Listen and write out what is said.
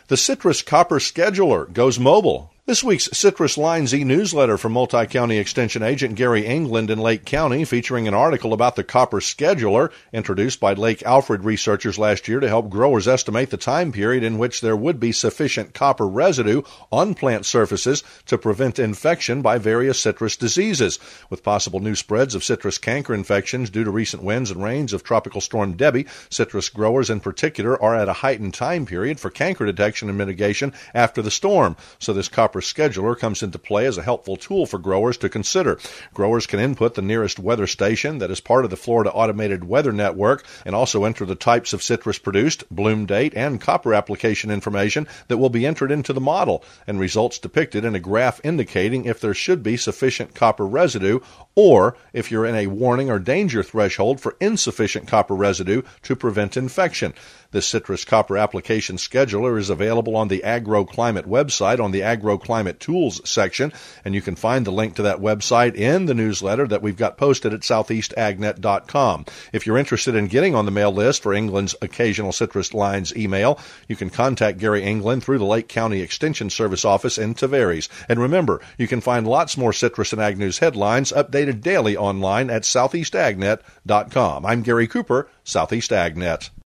The Citrus Copper Scheduler goes mobile. This week's Citrus Lines e-newsletter from Multi-County Extension Agent Gary England in Lake County, featuring an article about the Copper Scheduler, introduced by Lake Alfred researchers last year to help growers estimate the time period in which there would be sufficient copper residue on plant surfaces to prevent infection by various citrus diseases. With possible new spreads of citrus canker infections due to recent winds and rains of Tropical Storm Debbie, citrus growers in particular are at a heightened time period for canker detection and mitigation after the storm. So this Copper Scheduler comes into play as a helpful tool for growers to consider. Growers can input the nearest weather station that is part of the Florida Automated Weather Network and also enter the types of citrus produced, bloom date, and copper application information that will be entered into the model, and results depicted in a graph indicating if there should be sufficient copper residue or if you're in a warning or danger threshold for insufficient copper residue to prevent infection. This Citrus Copper Application Scheduler is available on the AgroClimate website on the AgroClimate Tools section, and you can find the link to that website in the newsletter that we've got posted at southeastagnet.com. If you're interested in getting on the mail list for England's occasional Citrus Lines email, you can contact Gary England through the Lake County Extension Service office in Tavares. And remember, you can find lots more Citrus and Ag News headlines updated daily online at southeastagnet.com. I'm Gary Cooper, Southeast AgNet.